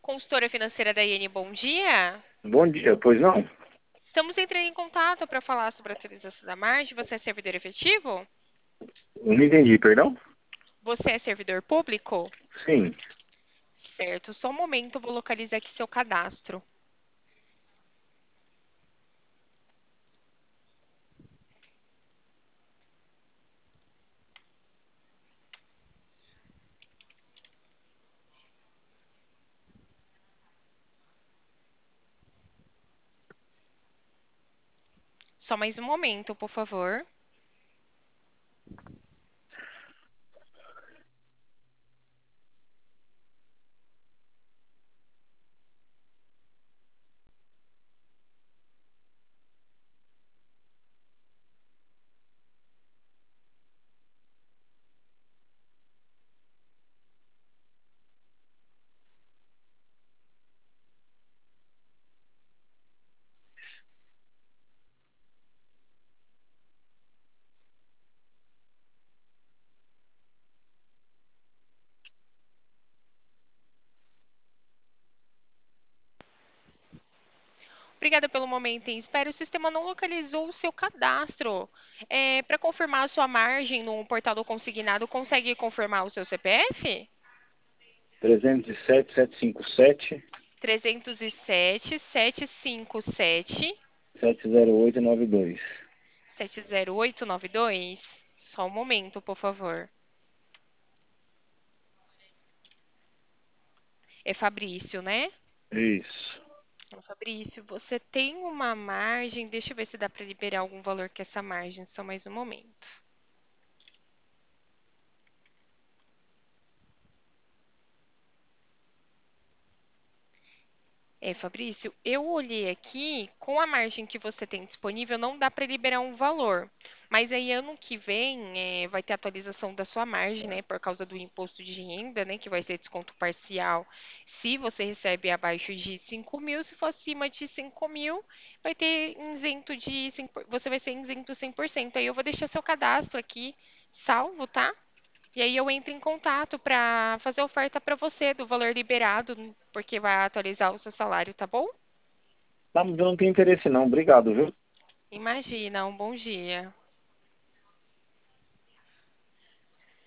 Consultora financeira da IN, bom dia. Bom dia, pois não? Estamos entrando em contato para falar sobre a atualização da margem. Você é servidor efetivo? Eu não entendi, perdão? Você é servidor público? Sim. Certo, só um momento, eu vou localizar aqui seu cadastro. Só mais um momento, por favor. Obrigada pelo momento em espera. O sistema não localizou o seu cadastro. Para confirmar a sua margem no portal do consignado, consegue confirmar o seu CPF? 307, 307 757 75892. 70892. Só um momento, por favor. É Fabrício, né? Isso. Então, Fabrício, você tem uma margem. Deixa eu ver se dá para liberar algum valor com essa margem. Só mais um momento. Fabrício, eu olhei aqui, com a margem que você tem disponível, não dá para liberar um valor. Mas aí, ano que vem, vai ter atualização da sua margem, né? Por causa do imposto de renda, né? Que vai ser desconto parcial se você recebe abaixo de 5 mil. Se for acima de 5 mil, vai ter isento de 5%, você vai ser isento 100%. Aí eu vou deixar seu cadastro aqui salvo, tá? E aí eu entro em contato para fazer oferta para você do valor liberado, porque vai atualizar o seu salário, tá bom? Tá, mas eu não tenho interesse não, obrigado, viu? Imagina, um bom dia.